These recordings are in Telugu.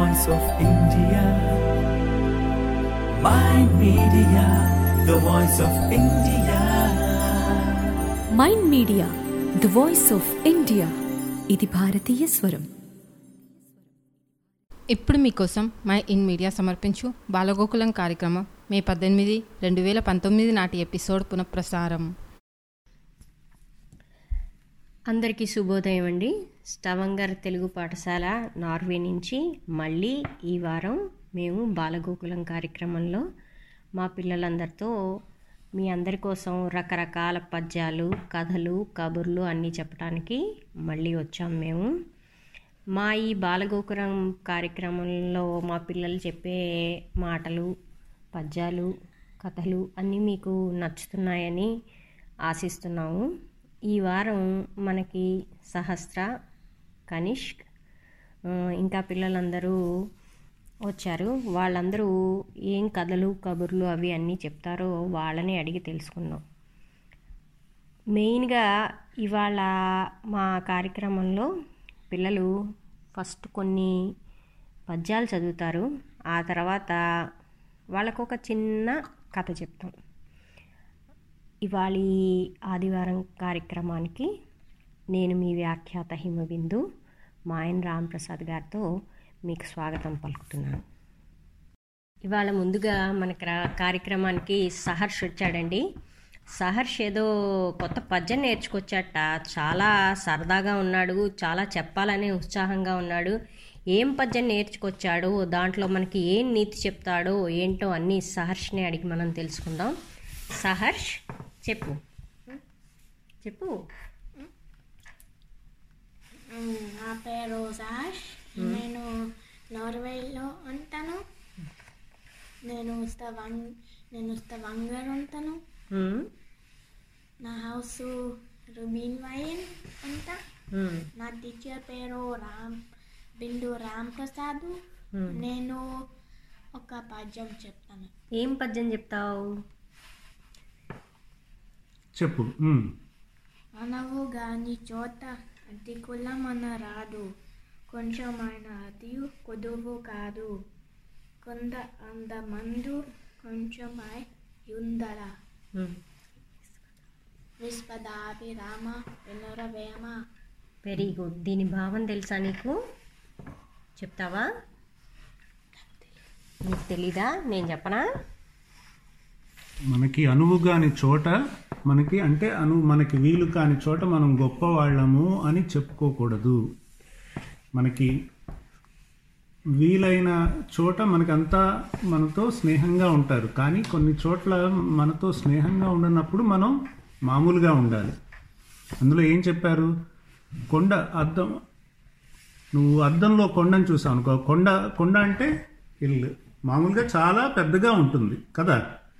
voice of India. Mind Media, the voice of India. Mind media the voice of India. ఇది భారతీయ స్వరం. ఇప్పుడు మీకోసం మై ఇన్ మీడియా సమర్పించు బాలగోకులం కార్యక్రమం మే 18, 2019 నాటి ఎపిసోడ్ పునఃప్రసారం. అందరికీ శుభోదయం అండి. స్టవంగర్ తెలుగు పాఠశాల నార్వే నుంచి మళ్ళీ ఈ వారం మేము బాలగోకులం కార్యక్రమంలో మా పిల్లలందరితో మీ అందరి కోసం రకరకాల పద్యాలు, కథలు, కబుర్లు అన్నీ చెప్పడానికి మళ్ళీ వచ్చాం మేము. మా ఈ బాలగోకులం కార్యక్రమంలో మా పిల్లలు చెప్పే మాటలు, పద్యాలు, కథలు అన్నీ మీకు నచ్చుతున్నాయని ఆశిస్తున్నాము. ఈ వారం మనకి సహస్ర, కనిష్క్ ఇంకా పిల్లలందరూ వచ్చారు. వాళ్ళందరూ ఏం కథలు, కబుర్లు అవి అన్నీ చెప్తారో వాళ్ళని అడిగి తెలుసుకుందాం. మెయిన్గా ఇవాళ మా కార్యక్రమంలో పిల్లలు ఫస్ట్ కొన్ని పద్యాలు చదువుతారు. ఆ తర్వాత వాళ్ళకు ఒక చిన్న కథ చెప్తాం. ఇవాళ ఆదివారం కార్యక్రమానికి నేను మీ వ్యాఖ్యాత హిమబిందు మాయన్ రాంప్రసాద్ గారితో మీకు స్వాగతం పలుకుతున్నాను. ఇవాళ ముందుగా మన కార్యక్రమానికి సహర్ష్ వచ్చాడండి. సహర్ష్ ఏదో కొత్త పద్యం నేర్చుకొచ్చాట. చాలా సరదాగా ఉన్నాడు, చాలా చెప్పాలనే ఉత్సాహంగా ఉన్నాడు. ఏం పద్యం నేర్చుకొచ్చాడో, దాంట్లో మనకి ఏం నీతి చెప్తాడో ఏంటో అన్నీ సహర్ష్ని అడిగి మనం తెలుసుకుందాం. సహర్ష్ చెప్పు. నా పేరు సహర్ష్. నేను నార్వేలో ఉంటాను. నేను స్తవంగర్ ఉంటాను. నా హౌస్ రుబీన్ వైన్ ఉంటా. నా టీచర్ పేరు బిందు రాంప్రసాద్. నేను ఒక పద్యం చెప్తాను. ఏం పద్యం చెప్తావు? చెప్పు. అనవు గాని చోట అతి కులమన రాదు, కొంచెమైన అతియు కొదువు కాదు, కొంద అందమందు కొంచెమై యుందర, విశ్వదాభిరామ వినురవేమ. Very good. దీని భావం తెలుసా నీకు? చెప్తావా? నీకు తెలీదా? నేను చెప్పనా? మనకి అనువు కాని చోట మనకి అంటే మనకి వీలు కాని చోట మనం గొప్పవాళ్ళము అని చెప్పుకోకూడదు. మనకి వీలైన చోట మనకంతా మనతో స్నేహంగా ఉంటారు. కానీ కొన్ని చోట్ల మనతో స్నేహంగా ఉండనప్పుడు మనం మామూలుగా ఉండాలి. అందులో ఏం చెప్పారు? కొండ అద్దం. నువ్వు అద్దంలో కొండని చూసావు అనుకో. కొండ అంటే ఇల్లు మామూలుగా చాలా పెద్దగా ఉంటుంది కదా.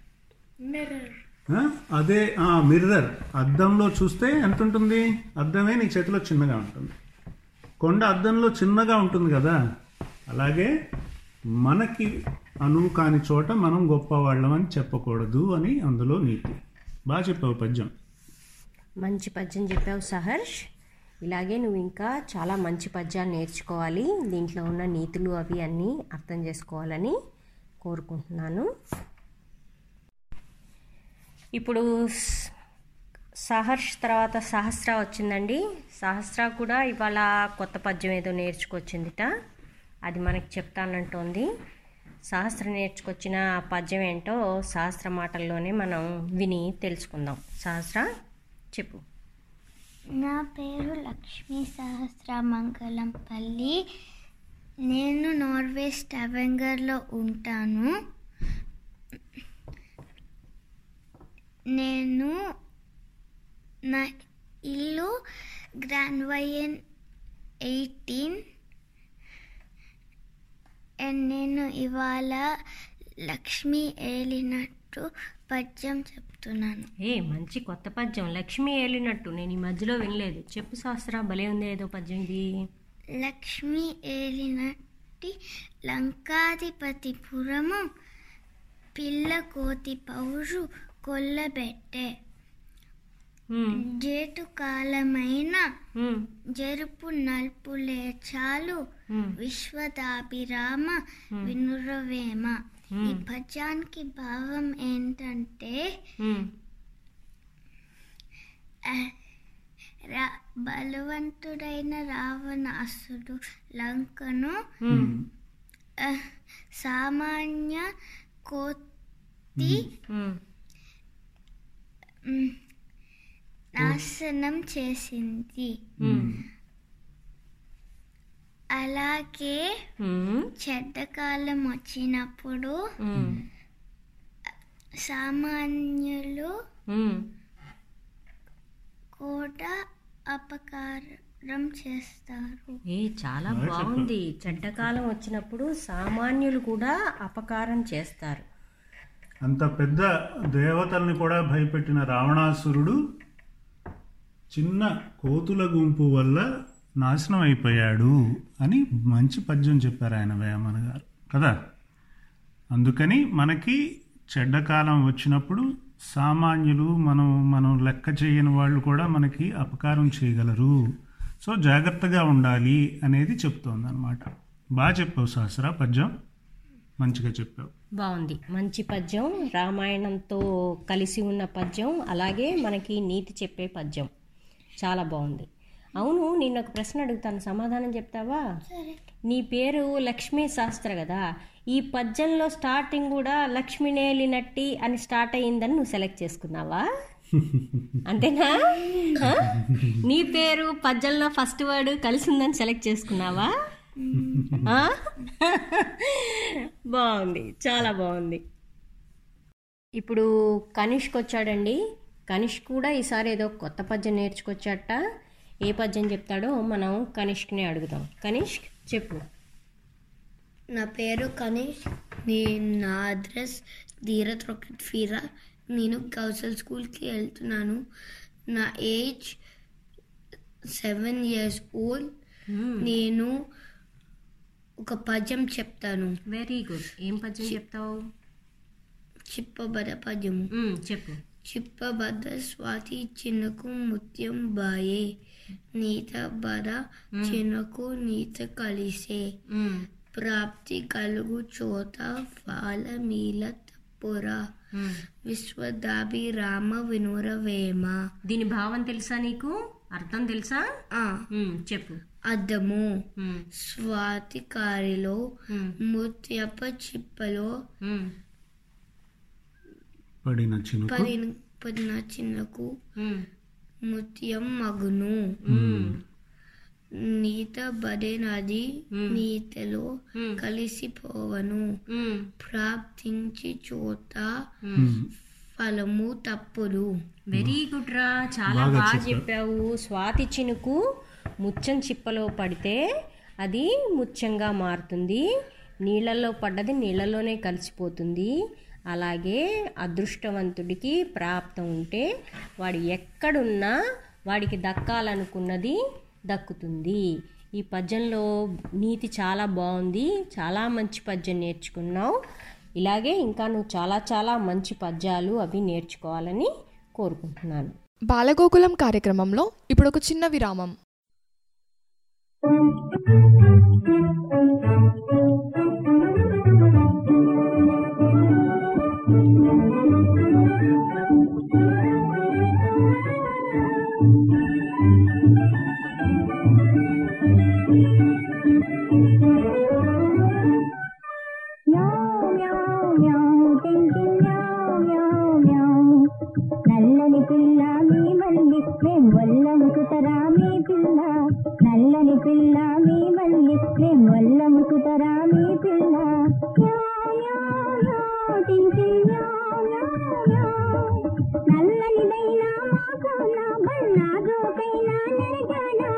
అదే మిర్రర్. అద్దంలో చూస్తే ఎంత ఉంటుంది? అద్దమే నీ చేతిలో చిన్నగా ఉంటుంది. కొండ అద్దంలో చిన్నగా ఉంటుంది కదా. అలాగే మనకి అనువు కాని చోట మనం గొప్పవాళ్ళం అని చెప్పకూడదు అని అందులో నీతి. బాగా చెప్పావు పద్యం. మంచి పద్యం చెప్పావు సహర్ష్. ఇలాగే నువ్వు ఇంకా చాలా మంచి పద్యాలు నేర్చుకోవాలి. దీంట్లో ఉన్న నీతులు అవి అన్నీ అర్థం చేసుకోవాలని కోరుకుంటున్నాను. ఇప్పుడు సహర్ష్ తర్వాత సహస్ర వచ్చిందండి. సహస్ర కూడా ఇవాళ కొత్త పద్యం ఏదో నేర్చుకొచ్చిందిట. అది మనకి చెప్తానంటోంది. సహస్ర నేర్చుకొచ్చిన పద్యం ఏంటో సహస్ర మాటల్లోనే మనం విని తెలుసుకుందాం. సహస్ర చెప్పు. నా పేరు లక్ష్మీ సహస్రమంగళంపల్లి. నేను నార్వే స్టవెంగర్లో ఉంటాను. నా ఇల్లు గ్రాండ్వయన్ 18. అండ్ నేను ఇవాళ లక్ష్మి ఏలినట్టు పద్యం చెప్తున్నాను. మంచి కొత్త పద్యం, లక్ష్మి ఏలినట్టు. నేను ఈ మధ్యలో వినలేదు. చెప్పు సహస్ర, భలే ఉంది ఏదో పద్యం ఇది. లక్ష్మి ఏలినట్టి లంకాధిపతి పురము, పిల్ల కోతి పౌరు కొల్లబెట్టే, జేటు కాలమైన జరుపు నల్పులే చాలు, విశ్వదాభిరామ వినురవేమ. ఈ పద్యానికి భావం ఏంటంటే బలవంతుడైన రావణాసుడు లంకను సామాన్య కోతి నాశనం చేసింది. అలాగే చెడ్డకాలం వచ్చినప్పుడు సామాన్యులు కూడా అపకారం చేస్తారు. చాలా బాగుంది. చెడ్డకాలం వచ్చినప్పుడు సామాన్యులు కూడా అపకారం చేస్తారు. అంత పెద్ద దేవతల్ని కూడా భయపెట్టిన రావణాసురుడు చిన్న కోతుల గుంపు వల్ల నాశనం అయిపోయాడు అని మంచి పద్యం చెప్పారు ఆయన వేమన గారు కదా. అందుకని మనకి చెడ్డకాలం వచ్చినప్పుడు సామాన్యులు మనం లెక్క చేయని వాళ్ళు కూడా మనకి అపకారం చేయగలరు. సో జాగ్రత్తగా ఉండాలి అనేది చెప్తోంది అనమాట. బాగా చెప్పావు సహస్ర, పద్యం మంచిగా చెప్పావు. బాగుంది, మంచి పద్యం, రామాయణంతో కలిసి ఉన్న పద్యం, అలాగే మనకి నీతి చెప్పే పద్యం. చాలా బాగుంది. అవును, నేను ఒక ప్రశ్న అడుగుతాను, సమాధానం చెప్తావా? నీ పేరు లక్ష్మీ శాస్త్ర కదా, ఈ పద్యంలో స్టార్టింగ్ కూడా లక్ష్మీనేలినట్టి అని స్టార్ట్ అయ్యిందని నువ్వు సెలెక్ట్ చేసుకున్నావా? అంతేనా? నీ పేరు పద్యంలో ఫస్ట్ వర్డ్ కలిసి ఉందని సెలెక్ట్ చేసుకున్నావా? బాగుంది, చాలా బాగుంది. ఇప్పుడు కనిష్క్ వచ్చాడండి. కనిష్క్ కూడా ఈసారి ఏదో కొత్త పద్యం నేర్చుకొచ్చాట. ఏ పద్యం చెప్తాడో మనం కనిష్క్నే అడుగుదాం. కనిష్క్ చెప్పు. నా పేరు కనిష్, నా అడ్రస్ ధీరత్ రాకెట్ ఫీరా. నేను కౌసల్ స్కూల్కి వెళ్తున్నాను. నా ఏజ్ 7 years old. నేను ఒక పద్యం చెప్తాను. Very good. ఏం పద్యం చెప్తావు? చిప్పబద పద్యము. చెప్పు. చిప్పబద స్వాతి చిన్నకు ముత్యం బాయే, నీత బద చిన్నకు నీత కలిసే, ప్రాప్తి కలుగు చోత ఫాల మీల తప్పురా, విశ్వదాభిరామ వినురవేమ. దీని భావం తెలుసా నీకు? అర్థం తెలుసా? చెప్పు. అద్దము స్వాతి కారిలో ముత్యప చిప్పలో పడిన చిన్నకు ముత్యం మగును. నీత బడే నది నీతలో కలిసిపోవను, ప్రాప్తించి చోట ఫలము తప్పులు. వెరీ గుడ్ రా, చాలా బాగా చెప్పావు. స్వాతి చినుకు ముత్యం చిప్పలో పడితే అది ముత్యంగా మారుతుంది, నీళ్ళల్లో పడ్డది నీళ్ళలోనే కలిసిపోతుంది. అలాగే అదృష్టవంతుడికి ప్రాప్తం ఉంటే వాడు ఎక్కడున్నా వాడికి దక్కాలనుకున్నది దక్కుతుంది. ఈ పద్యంలో నీతి చాలా బాగుంది. చాలా మంచి పద్యం నేర్చుకున్నావు. ఇలాగే ఇంకా నువ్వు చాలా చాలా మంచి పద్యాలు అవి నేర్చుకోవాలని కోరుకుంటున్నాను. బాలగోకులం కార్యక్రమంలో ఇప్పుడు ఒక చిన్న విరామం. నల్లని పిల్ల మీ మల్లి ప్రేమ వల్లముకుతరా మీ పిల్ల, నల్లని పిల్ల మీ మల్లి ప్రేమ వల్లముకుతరా మీ పిల్ల. నల్లనిదైనా మాకున్నా బన్నాగోకైనా నరగానా,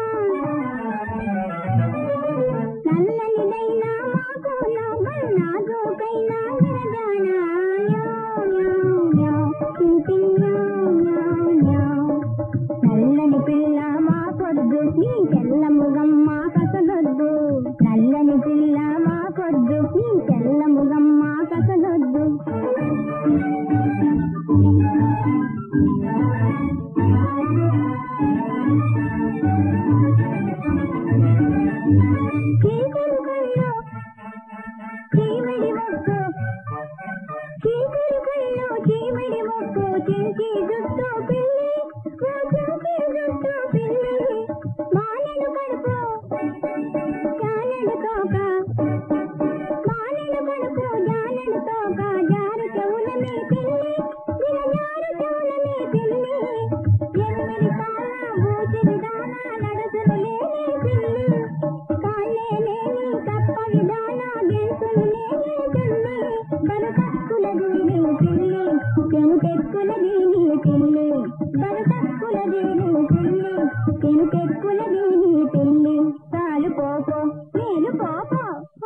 నల్లనిదైనా మాకున్నా బన్నాగోకైనా నరగానా. నల్లని పిల్ల మా కొద్దు నీ తెల్లముగమ్మ కసగొద్దు, నల్లని పిల్ల మా కొద్దు నీ తెల్లముగమ్మ కసగొద్దు. చీకుల చీమిడి ముక్కు చీకురు కళ్ళు చీమిడి ముక్కు చించి జుట్టు పిల్లి చించి జుట్టు పిల్లి మానెడు కడుపు జానెడు తోక మానెడు కడుపు జానెడు తోక జారు చెవుల మీ పిల్లి జారు చెవుల మీ పిల్లి 8 కాళ్ళ బూచిడి దాన నడుసులు లేని పిల్లి కాళ్ళే లేని కప్ప విధాన గెంతులు లేని పిల్లి బరుకక్కుల దీని పిల్లి పెనుకెక్కుల దీని పిల్లి బరుకక్కుల దీని పిల్లి పెనుకెక్కుల దీని పిల్లి తాలు పోపో నేను పోపో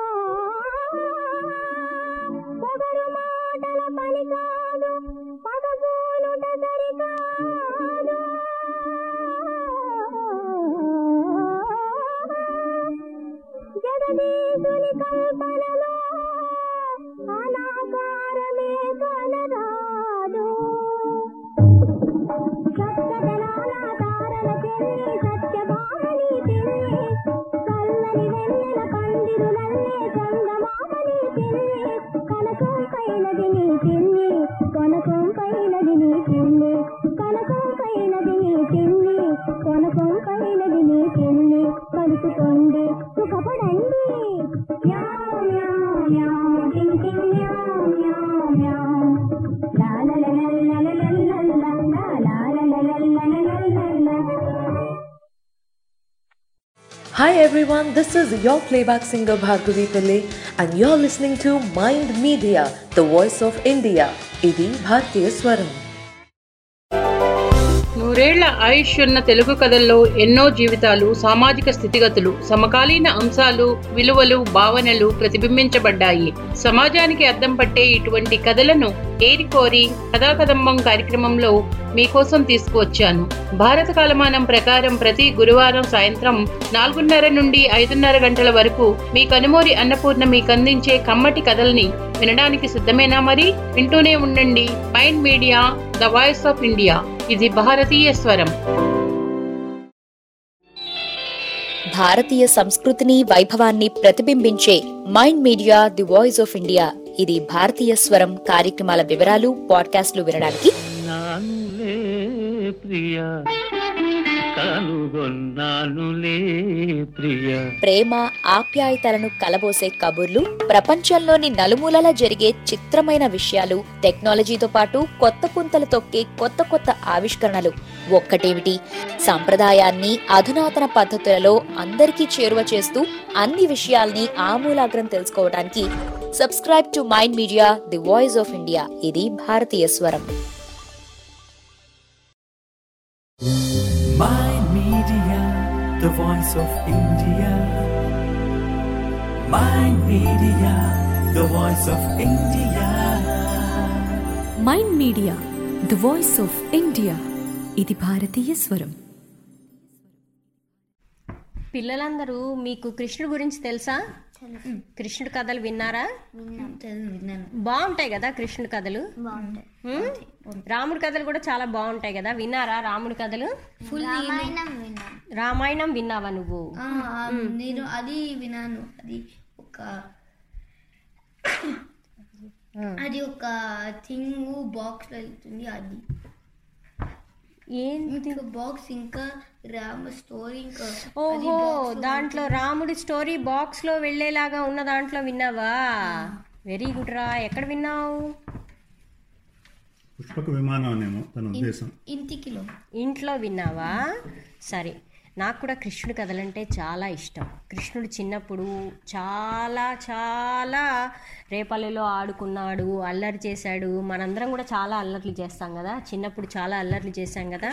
పొగరు మాటల పని కాదు పగబోలుట సరికాదు జగదీశుని కల్పనలో అనాకారమే కలరాదు సప్తదళాల తారల చెల్లి సత్యభామని పిల్లి చల్లని వెన్నెల పందిరులల్లే చందమామని పిల్లి కనకం కైనది నీ పిల్లి కొనకం కైనది నీ పిల్లి కనకం కైనది నీ పిల్లి కొనకం కైనది నీ పిల్లి కలుపుకోండి సుఖపడండి మ్యావ్ మ్యావ్ మ్యావ్ టింగ్ టింగ్ మ్యావ్ మ్యావ్ మ్యావ్ లా లా లా లా లా లా లా లా లా లా లా లా లా. Hi everyone, this is your playback singer Bhargavi Pillai and you're listening to Mind Media, the voice of India. Idi Bharatiya Swaram. నూరేళ్ల ఆయుష్ ఉన్న తెలుగు కథల్లో ఎన్నో జీవితాలు, సామాజిక స్థితిగతులు, సమకాలీన అంశాలు, విలువలు, భావనలు ప్రతిబింబించబడ్డాయి. సమాజానికి అద్దం పట్టే ఇటువంటి కథలను ఏరికోరి కథాకదంబం కార్యక్రమంలో మీకోసం తీసుకువచ్చాను. భారత కాలమానం ప్రకారం ప్రతి గురువారం సాయంత్రం 4:30 నుండి 5:30 గంటల వరకు మీ కనుమూరి అన్నపూర్ణ మీకందించే కమ్మటి కథల్ని వినడానికి సిద్ధమేనా? మరి వింటూనే ఉండండి mind media, the voice of India. ఇది భారతీయ స్వరం. భారతీయ సంస్కృతిని, వైభవాన్ని ప్రతిబింబించే mind media, the voice of India. ఇది భారతీయ స్వరం కార్యక్రమాల వివరాలు, పాడ్కాస్ట్లు వినడానికి ప్రేమ, ఆప్యాయతలను కలబోసే కబుర్లు, ప్రపంచంలోని నలుమూలలా జరిగే చిత్రమైన విషయాలు, టెక్నాలజీతో పాటు కొత్త పుంతలు తొక్కే కొత్త కొత్త ఆవిష్కరణలు. ఒక్కటేమిటి, సంప్రదాయాన్ని అధునాతన పద్ధతులలో అందరికీ చేరువ చేస్తూ అన్ని విషయాల్ని ఆమూలాగ్రం తెలుసుకోవడానికి subscribe to mind media, the voice of India. ఇది భారతీయ స్వరం. Mind Media, the voice of India. Mind Media, the voice of India. Mind media, the voice of India. ఇది భారతీయ స్వరం. పిల్లలందరూ మీకు కృష్ణుడి గురించి తెలుసా? కృష్ణుడి కథలు విన్నారా? బాగుంటాయి కదా కృష్ణుడి కథలు. రాముడి కథలు కూడా చాలా బాగుంటాయి కదా. విన్నారా రాముడి కథలు? రామాయణం విన్నావా నువ్వు? నేను అది విన్నాను. అది ఒక థింగ్ బాక్స్ లో వెళ్తుంది. అది ఏంటి బాక్స్? ఇంకా రామ స్టోరీ. ఇంకా ఓహో, దాంట్లో రాముడి స్టోరీ బాక్స్ లో వెళ్ళేలాగా ఉన్న దాంట్లో విన్నావా? వెరీ గుడ్ రా. ఎక్కడ విన్నావు? పుష్పక విమానం అనేమో తన ఉద్దేశం. ఇంట్లో విన్నావా? సరే, నాకు కూడా కృష్ణుడి కథలంటే చాలా ఇష్టం. కృష్ణుడు చిన్నప్పుడు చాలా చాలా రేపల్లెలో ఆడుకున్నాడు, అల్లరి చేశాడు. మనందరం కూడా చాలా అల్లర్లు చేస్తాం కదా. చిన్నప్పుడు చాలా అల్లర్లు చేశాం కదా.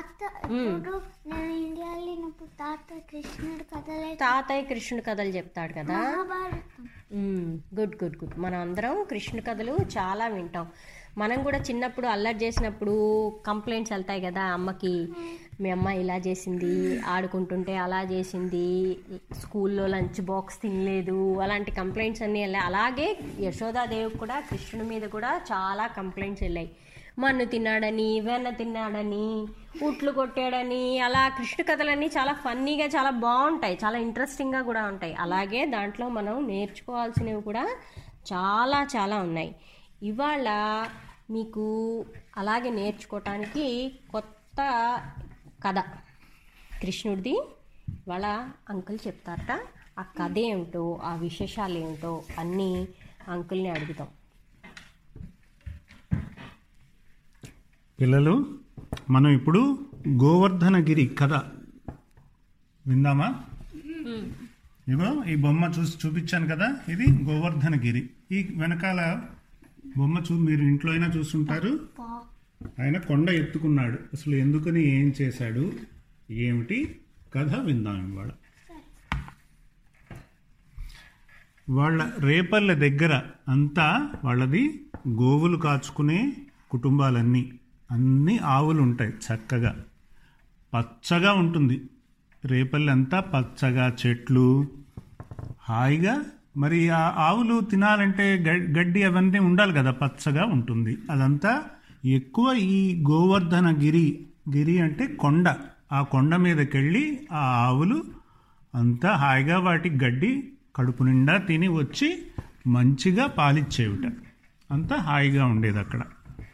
తాతయ్య కృష్ణుడి కథలు చెప్తాడు కదా. Good good good. మనం అందరం కృష్ణుడి కథలు చాలా వింటాం. మనం కూడా చిన్నప్పుడు అల్లరి చేసినప్పుడు కంప్లైంట్స్ వెళ్తాయి కదా అమ్మకి. మీ అమ్మ ఇలా చేసింది, ఆడుకుంటుంటే అలా చేసింది, స్కూల్లో లంచ్ బాక్స్ తినలేదు, అలాంటి కంప్లైంట్స్ అన్నీ వెళ్ళాయి. అలాగే యశోదాదేవికి కూడా కృష్ణుడి మీద కూడా చాలా కంప్లైంట్స్ వెళ్ళాయి. మన్ను తిన్నాడని, వెన్న తిన్నాడని, ఉట్లు కొట్టాడని, అలా కృష్ణ కథలన్నీ చాలా ఫన్నీగా చాలా బాగుంటాయి, చాలా ఇంట్రెస్టింగ్గా కూడా ఉంటాయి. అలాగే దాంట్లో మనం నేర్చుకోవాల్సినవి కూడా చాలా చాలా ఉన్నాయి. ఇవాళ మీకు అలాగే నేర్చుకోవటానికి కొత్త కథ కృష్ణుడిది వాళ్ళ అంకుల్ చెప్తారట. ఆ కథ ఏమిటో, ఆ విశేషాలు ఏమిటో అన్నీ అంకుల్ని అడుగుతాం. పిల్లలు, మనం ఇప్పుడు గోవర్ధనగిరి కథ విందామా? ఇగో ఈ బొమ్మ చూపించాను కదా, ఇది గోవర్ధనగిరి. ఈ వెనకాల బొమ్మ మీరు ఇంట్లో అయినా చూస్తుంటారు. ఆయన కొండ ఎత్తుకున్నాడు. అసలు ఎందుకని, ఏం చేశాడు, ఏమిటి కథ విందాం ఇవాళ. వాళ్ళ రేపల్లె దగ్గర అంతా వాళ్ళది గోవులు కాచుకునే కుటుంబాలన్నీ, అన్ని ఆవులు ఉంటాయి. చక్కగా పచ్చగా ఉంటుంది రేపల్లె అంతా, పచ్చగా చెట్లు, హాయిగా. మరి ఆ ఆవులు తినాలంటే గడ్డి అవన్నీ ఉండాలి కదా, పచ్చగా ఉంటుంది అదంతా. ఎక్కువ ఈ గోవర్ధనగిరి అంటే కొండ, ఆ కొండ మీదకి వెళ్ళి ఆ ఆవులు అంతా హాయిగా వాటి గడ్డి కడుపు నిండా తిని వచ్చి మంచిగా పాలిచ్చేవిట. అంతా హాయిగా ఉండేది అక్కడ.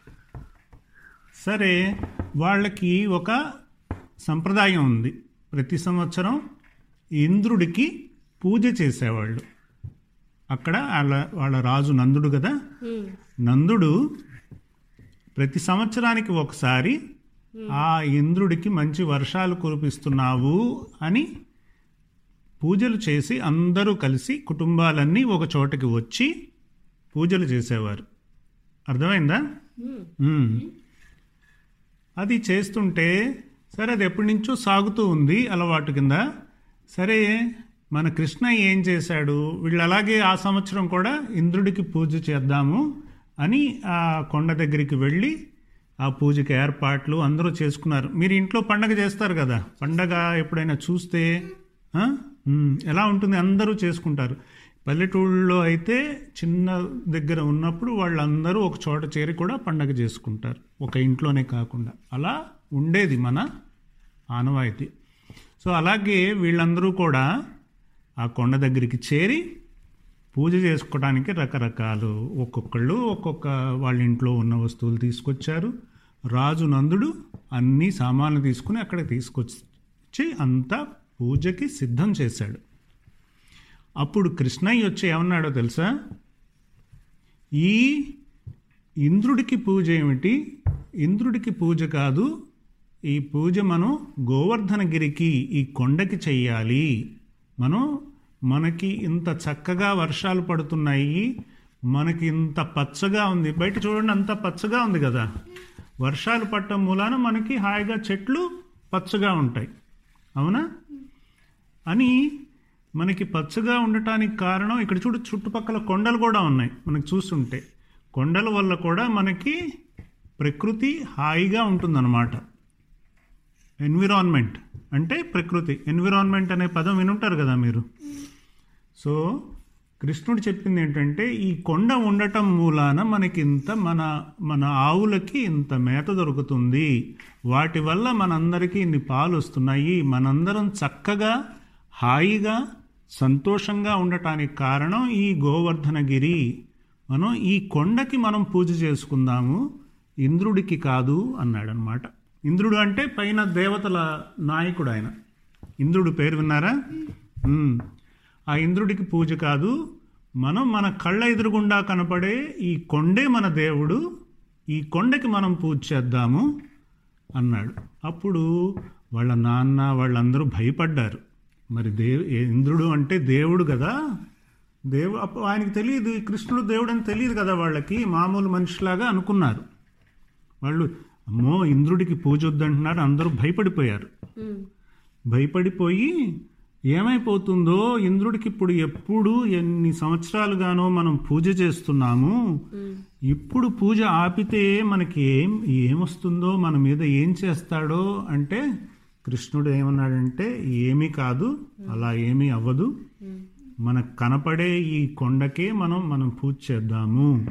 సరే, వాళ్ళకి ఒక సంప్రదాయం ఉంది. ప్రతి సంవత్సరం ఇంద్రుడికి పూజ చేసేవాళ్ళు. అక్కడ వాళ్ళ రాజు నందుడు కదా, నందుడు ప్రతి సంవత్సరానికి ఒకసారి ఆ ఇంద్రుడికి మంచి వర్షాలు కురిపిస్తున్నావు అని పూజలు చేసి అందరూ కలిసి కుటుంబాలన్నీ ఒక చోటకి వచ్చి పూజలు చేసేవారు. అర్థమైందా? అది చేస్తుంటే సరే, అది ఎప్పటి నుంచో సాగుతూ ఉంది అలవాటు కింద. సరే, మన కృష్ణ ఏం చేశాడు, వీళ్ళు అలాగే ఆ సంవత్సరం కూడా ఇంద్రుడికి పూజ చేద్దాము అని ఆ కొండ దగ్గరికి వెళ్ళి ఆ పూజకి ఏర్పాట్లు అందరూ చేసుకున్నారు. మీరు ఇంట్లో పండగ చేస్తారు కదా, పండగ ఎప్పుడైనా చూస్తే ఎలా ఉంటుంది, అందరూ చేసుకుంటారు. పల్లెటూళ్ళలో అయితే చిన్న దగ్గర ఉన్నప్పుడు వాళ్ళందరూ ఒక చోట చేరి కూడా పండగ చేసుకుంటారు, ఒక ఇంట్లోనే కాకుండా. అలా ఉండేది మన ఆనవాయితీ. సో అలాగే వీళ్ళందరూ కూడా ఆ కొండ దగ్గరికి చేరి పూజ చేసుకోవడానికి రకరకాలు ఒక్కొక్కళ్ళు ఒక్కొక్క వాళ్ళ ఇంట్లో ఉన్న వస్తువులు తీసుకొచ్చారు. రాజు నందుడు అన్ని సామాన్లు తీసుకుని అక్కడ తీసుకొచ్చి అంతా పూజకి సిద్ధం చేశాడు. అప్పుడు కృష్ణయ్య వచ్చి ఏమన్నాడో తెలుసా, ఈ ఇంద్రుడికి పూజ ఏమిటి, ఇంద్రుడికి పూజ కాదు, ఈ పూజ మనం గోవర్ధనగిరికి, ఈ కొండకి చెయ్యాలి. మనకి ఇంత చక్కగా వర్షాలు పడుతున్నాయి, మనకి ఇంత పచ్చగా ఉంది, బయట చూడండి అంత పచ్చగా ఉంది కదా, వర్షాలు పట్టడం మూలాన మనకి హాయిగా చెట్లు పచ్చగా ఉంటాయి, అవునా? అని మనకి పచ్చగా ఉండటానికి కారణం, ఇక్కడ చూడు చుట్టుపక్కల కొండలు కూడా ఉన్నాయి మనకి చూస్తుంటే. కొండల వల్ల కూడా మనకి ప్రకృతి హాయిగా ఉంటుందన్నమాట. ఎన్విరాన్మెంట్ అంటే ప్రకృతి. ఎన్విరాన్మెంట్ అనే పదం వినుంటారు కదా మీరు. సో కృష్ణుడు చెప్పింది ఏంటంటే, ఈ కొండ ఉండటం మూలాన మనకి ఇంత మన ఆవులకి ఇంత మేత దొరుకుతుంది, వాటి వల్ల మనందరికీ ఇన్ని పాలు వస్తున్నాయి, మనందరం చక్కగా హాయిగా సంతోషంగా ఉండటానికి కారణం ఈ గోవర్ధనగిరి. మనం ఈ కొండకి మనం పూజ చేసుకుందాము, ఇంద్రుడికి కాదు అన్నాడనమాట. ఇంద్రుడు అంటే పైన దేవతల నాయకుడు ఆయన. ఇంద్రుడు పేరు విన్నారా? ఆ ఇంద్రుడికి పూజ కాదు, మనం మన కళ్ళ ఎదురుగుండా కనపడే ఈ కొండే మన దేవుడు, ఈ కొండకి మనం పూజ చేద్దాము అన్నాడు. అప్పుడు వాళ్ళ నాన్న వాళ్ళందరూ భయపడ్డారు. మరి ఇంద్రుడు అంటే దేవుడు కదా, ఆయనకి తెలియదు, కృష్ణుడు దేవుడు అని తెలియదు కదా వాళ్ళకి, మామూలు మనిషిలాగా అనుకున్నారు వాళ్ళు. అమ్మో, ఇంద్రుడికి పూజ వద్దంటున్నారు, అందరూ భయపడిపోయారు. భయపడిపోయి ఏమైపోతుందో, ఇంద్రుడికి ఇప్పుడు ఎప్పుడు ఎన్ని సంవత్సరాలుగానో మనం పూజ చేస్తున్నాము, ఇప్పుడు పూజ ఆపితే మనకి ఏమొస్తుందో, మన మీద ఏం చేస్తాడో అంటే, కృష్ణుడు ఏమన్నాడంటే, ఏమీ కాదు, అలా ఏమీ అవ్వదు, మనకు కనపడే ఈ కొండకే మనం పూజ చేద్దాము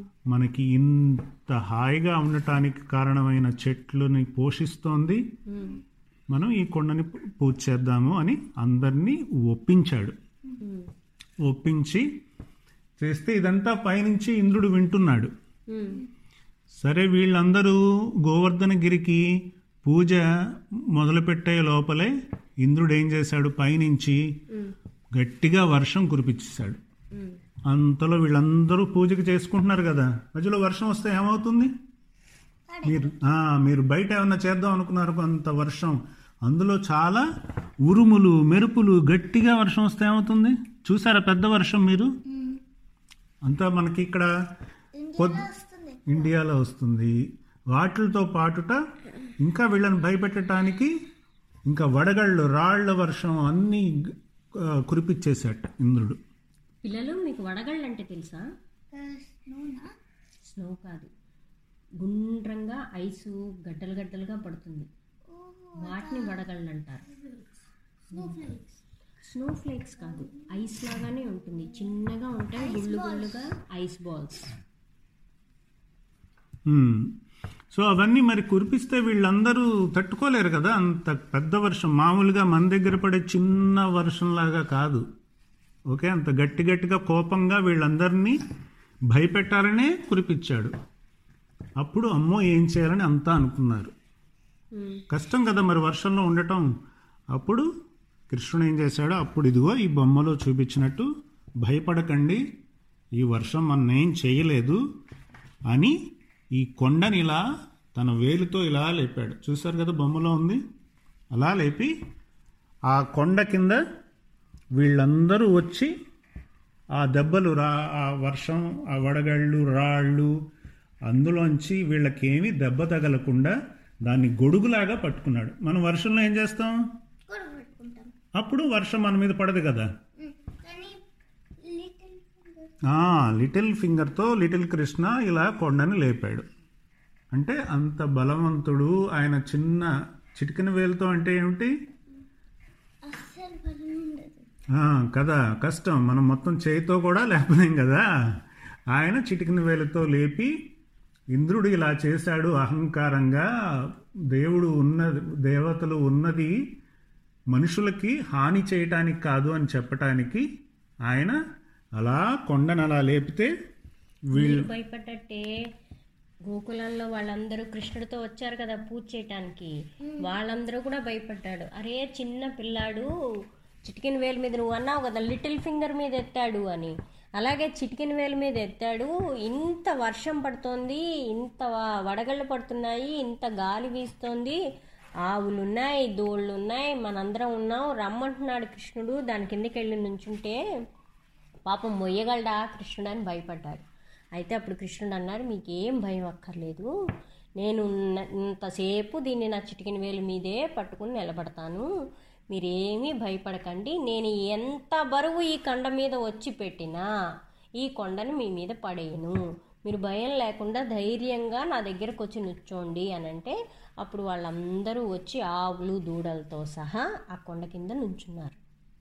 మనకి ఇంత హాయిగా ఉండటానికి కారణమైన చెట్లని పోషిస్తోంది, మనం ఈ కొండని పూజ చేద్దాము అని అందరినీ ఒప్పించాడు. ఒప్పించి చేస్తే ఇదంతా పైనుంచి ఇంద్రుడు వింటున్నాడు. సరే, వీళ్ళందరూ గోవర్ధనగిరికి పూజ మొదలుపెట్టే లోపలే ఇంద్రుడు ఏం చేశాడు, పైనుంచి గట్టిగా వర్షం కురిపించేశాడు. అంతలో వీళ్ళందరూ పూజకి చేసుకుంటున్నారు కదా, మధ్యలో వర్షం వస్తే ఏమవుతుంది? మీరు బయట ఏమన్నా చేద్దాం అనుకున్నారు, అంత వర్షం, అందులో చాలా ఉరుములు మెరుపులు, గట్టిగా వర్షం వస్తే ఏమవుతుంది? చూసారా పెద్ద వర్షం మీరు? అంతా మనకి ఇక్కడ ఇండియాలో వస్తుంది. వాటితో పాటుట ఇంకా వీళ్ళని భయపెట్టడానికి ఇంకా వడగళ్ళు, రాళ్ల వర్షం అన్నీ కురిపించేశాట ఇంద్రుడు. పిల్లలు, మీకు వడగళ్ళు అంటే తెలుసా? స్నో కాదు, గుండ్రంగా ఐసు గడ్డలు గడ్డలుగా పడుతుంది, వాటిని వడగళ్ళు అంటారు. స్నో ఫ్లేక్స్ కాదు, ఐస్ లాగానే ఉంటుంది, చిన్నగా ఉంటాయి, గుళ్ళు గుళ్ళుగా ఐస్ బాల్స్. సో అవన్నీ మరి కురిపిస్తే వీళ్ళందరూ తట్టుకోలేరు కదా, అంత పెద్ద వర్షం. మామూలుగా మన దగ్గర పడే చిన్న వర్షంలాగా కాదు, ఓకే, అంత గట్టిగా కోపంగా వీళ్ళందరినీ భయపెట్టాలనే కురిపించాడు. అప్పుడు అమ్మో ఏం చేయాలని అంతా అనుకున్నారు. కష్టం కదా మరి వర్షంలో ఉండటం. అప్పుడు కృష్ణుడు ఏం చేశాడో, అప్పుడు ఇదిగో ఈ బొమ్మలో చూపించినట్టు భయపడకండి, ఈ వర్షం మన్నేం చేయలేదు అని ఈ కొండని ఇలా తన వేలుతో ఇలా లేపాడు. చూసారు కదా బొమ్మలో ఉంది, అలా లేపి ఆ కొండ కింద వీళ్ళందరూ వచ్చి ఆ దెబ్బలు, ఆ వర్షం, ఆ వడగళ్ళు, రాళ్ళు, అందులోంచి వీళ్ళకేమీ దెబ్బ తగలకుండా దాన్ని గొడుగులాగా పట్టుకున్నాడు. మనం వర్షంలో ఏం చేస్తాం? అప్పుడు వర్షం మన మీద పడదు కదా. లిటిల్ ఫింగర్తో లిటిల్ కృష్ణ ఇలా కొండని లేపాడు. అంటే అంత బలవంతుడు ఆయన. చిన్న చిటికెన వేలుతో అంటే ఏమిటి కదా, కష్టం. మనం మొత్తం చేయితో కూడా లేపలేం కదా. ఆయన చిటికెన వేలుతో లేపి ఇంద్రుడు ఇలా చేశాడు అహంకారంగా. దేవుడు దేవతలు ఉన్నది మనుషులకి హాని చేయటానికి కాదు అని చెప్పటానికి ఆయన అలా కొండను అలా లేపితే వీళ్ళు భయపడ్డట్టే. గోకులంలో వాళ్ళందరూ కృష్ణుడితో వచ్చారు కదా పూజ చేయటానికి, వాళ్ళందరూ కూడా భయపడ్డాడు. అరే చిన్న పిల్లాడు చిటికెన వేలు మీద, నువ్వు అన్నావు కదా లిటిల్ ఫింగర్ మీద ఎత్తాడు అని, అలాగే చిటికెన వేలు మీద ఎత్తాడు. ఇంత వర్షం పడుతోంది, ఇంత వడగళ్ళు పడుతున్నాయి, ఇంత గాలి వీస్తోంది, ఆవులున్నాయి, దోళ్ళున్నాయి, మనందరం ఉన్నాం, రమ్మంటున్నాడు కృష్ణుడు, దాని కిందకి వెళ్ళి నుంచుంటే పాపం మొయ్యగలడా కృష్ణుడు అని భయపడ్డాడు. అయితే అప్పుడు కృష్ణుడు అన్నాడు, మీకేం భయం అక్కర్లేదు, నేను ఇంతసేపు దీన్ని నా చిటికెన వేలు మీదే పట్టుకుని నిలబడతాను, మీరేమీ భయపడకండి, నేను ఎంత బరువు ఈ కొండ మీద వచ్చి పెట్టినా ఈ కొండను మీ మీద పడేయను, మీరు భయం లేకుండా ధైర్యంగా నా దగ్గరకు వచ్చి నుంచోండి అని అంటే అప్పుడు వాళ్ళందరూ వచ్చి ఆవులు దూడలతో సహా ఆ కొండ కింద నుంచున్నారు.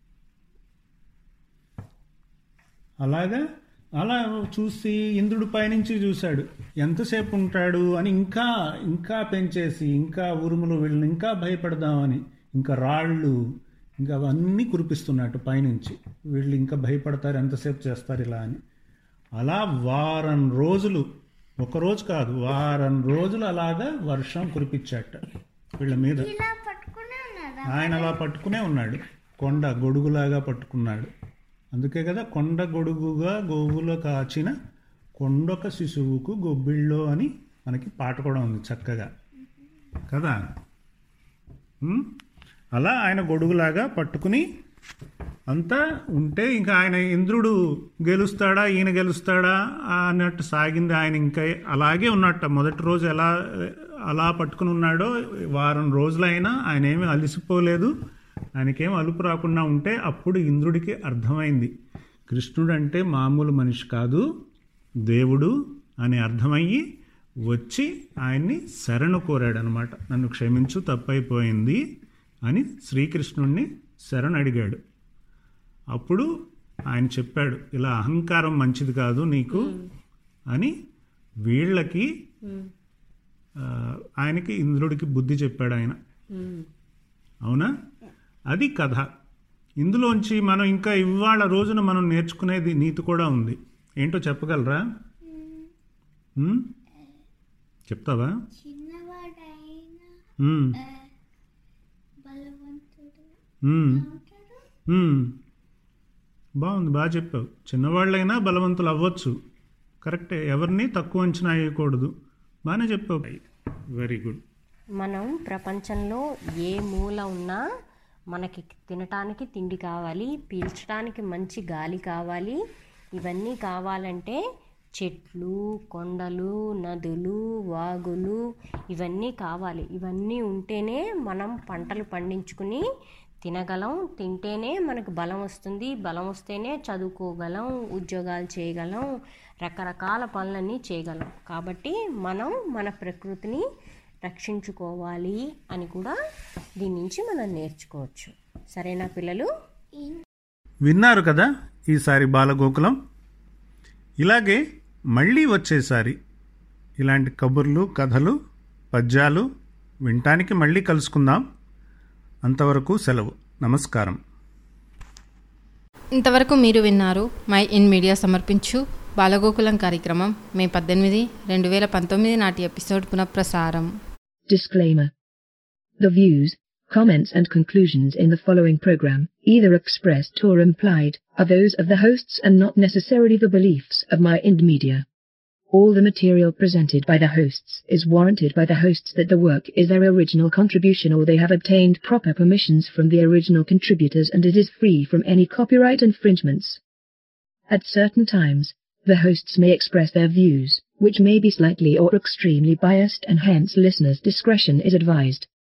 అలాగా అలా చూసి ఇంద్రుడు పైనుంచి చూశాడు, ఎంతసేపు ఉంటాడు అని ఇంకా ఇంకా పెంచేసి, ఇంకా ఉరుములు వీళ్ళని ఇంకా భయపడదామని ఇంకా రాళ్ళు ఇంకా అవన్నీ కురిపిస్తున్నట్టు పైనుంచి. వీళ్ళు ఇంకా భయపడతారు, ఎంతసేపు చేస్తారు ఇలా అని. అలా వారం రోజులు, ఒకరోజు కాదు వారం రోజులు అలాగా వర్షం కురిపించాట వీళ్ళ మీద. ఆయన అలా పట్టుకునే ఉన్నాడు, కొండ గొడుగులాగా పట్టుకున్నాడు. అందుకే కదా కొండ గొడుగుగా గోవులో కాచిన కొండొక శిశువుకు గొబ్బిళ్ళో అని మనకి పాట కూడా ఉంది చక్కగా కదా. అలా ఆయన గొడుగులాగా పట్టుకుని అంతా ఉంటే ఇంకా ఆయన ఇంద్రుడు గెలుస్తాడా ఈయన గెలుస్తాడా అన్నట్టు సాగింది. ఆయన ఇంకా అలాగే ఉన్నట్ట. మొదటి రోజు అలా పట్టుకుని ఉన్నాడో వారం రోజులైనా ఆయన ఏమీ అలసిపోలేదు, ఆయనకేం అలుపు రాకుండా ఉంటే అప్పుడు ఇంద్రుడికి అర్థమైంది కృష్ణుడు అంటే మామూలు మనిషి కాదు, దేవుడు అని అర్థమయ్యి వచ్చి ఆయన్ని శరణు కోరాడు అనమాట. నన్ను క్షమించు, తప్పైపోయింది అని శ్రీకృష్ణుడిని శరణు అడిగాడు. అప్పుడు ఆయన చెప్పాడు, ఇలా అహంకారం మంచిది కాదు నీకు అని వీళ్ళకి ఆయనకి ఇంద్రుడికి బుద్ధి చెప్పాడు ఆయన. అవునా? అది కథ. ఇందులోంచి మనం ఇంకా ఇవాళ రోజున మనం నేర్చుకునేది నీతి కూడా ఉంది. ఏంటో చెప్పగలరా? చెప్తావా? బాగుంది, బాగా చెప్పావు. చిన్నవాళ్ళైనా బలవంతులు అవ్వచ్చు. కరెక్టే, ఎవరిని తక్కువ అంచనా వేయకూడదు. బాగానే చెప్పావు. Very good. మనం ప్రపంచంలో ఏ మూల ఉన్నా మనకి తినటానికి తిండి కావాలి, పీల్చడానికి మంచి గాలి కావాలి. ఇవన్నీ కావాలంటే చెట్లు, కొండలు, నదులు, వాగులు ఇవన్నీ కావాలి. ఇవన్నీ ఉంటేనే మనం పంటలు పండించుకుని తినగలం. తింటేనే మనకు బలం వస్తుంది. బలం వస్తేనే చదువుకోగలం, ఉద్యోగాలు చేయగలం, రకరకాల పనులన్నీ చేయగలం. కాబట్టి మనం మన ప్రకృతిని రక్షించుకోవాలి అని కూడా దీని నుంచి మనం నేర్చుకోవచ్చు. సరేనా పిల్లలు? విన్నారు కదా ఈసారి బాలగోకులం. ఇలాగే మళ్ళీ వచ్చేసారి ఇలాంటి కబుర్లు, కథలు, పద్యాలు వినటానికి మళ్ళీ కలుసుకుందాం. అంతవరకు సెలవు. నమస్కారం. ఇంతవరకు మీరు విన్నారు మై ఇన్ మీడియా సమర్పించు బాలగోకులం కార్యక్రమం మే 18, 2019 నాటి ఎపిసోడ్ పునఃప్రసారం. Disclaimer. The views, comments and conclusions in the following program, either expressed or implied, are those of the hosts and not necessarily the beliefs of My Ind Media. All the material presented by the hosts is warranted by the hosts that the work is their original contribution or they have obtained proper permissions from the original contributors and it is free from any copyright infringements. At certain times, the hosts may express their views, which may be slightly or extremely biased and hence listeners' discretion is advised.